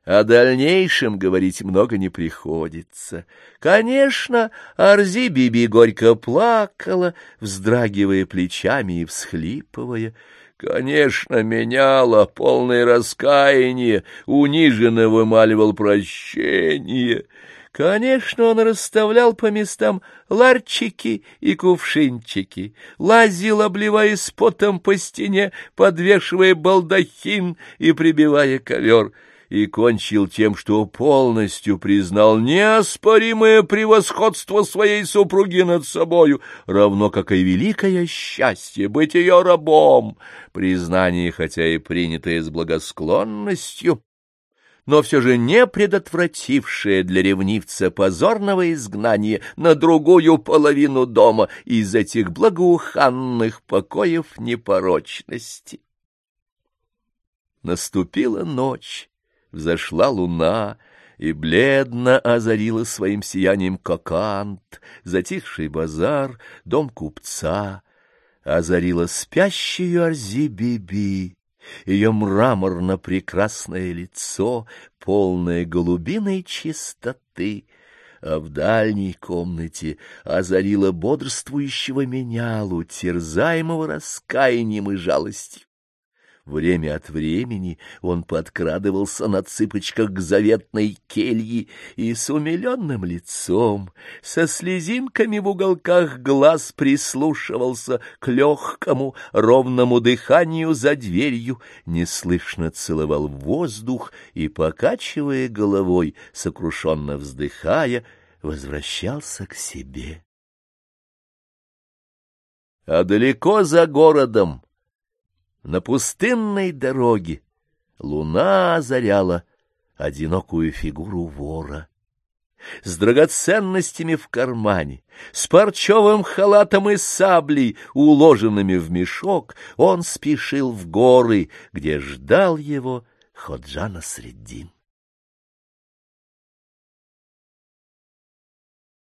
О дальнейшем говорить много не приходится. Конечно, Арзи-биби горько плакала, вздрагивая плечами и всхлипывая. Конечно, меняла, полное раскаяние, униженно вымаливал прощение. Конечно, он расставлял по местам ларчики и кувшинчики, лазил, обливаясь потом по стене, подвешивая балдахин и прибивая ковер, и кончил тем, что полностью признал неоспоримое превосходство своей супруги над собою, равно как и великое счастье быть ее рабом, признание, хотя и принятое с благосклонностью, но все же не предотвратившее для ревнивца позорного изгнания на другую половину дома из этих благоуханных покоев непорочности. Наступила ночь. Взошла луна и бледно озарила своим сиянием Кокант, затихший базар, дом купца, озарила спящую Арзи-биби, ее мраморно-прекрасное лицо, полное голубиной чистоты, а в дальней комнате озарила бодрствующего менялу, терзаемого раскаянием и жалостью. Время от времени он подкрадывался на цыпочках к заветной келье и с умиленным лицом, со слезинками в уголках глаз прислушивался к легкому, ровному дыханию за дверью, неслышно целовал воздух и, покачивая головой, сокрушенно вздыхая, возвращался к себе. А далеко за городом, на пустынной дороге, луна озаряла одинокую фигуру вора. С драгоценностями в кармане, с парчевым халатом и саблей, уложенными в мешок, он спешил в горы, где ждал его Ходжа Насреддин.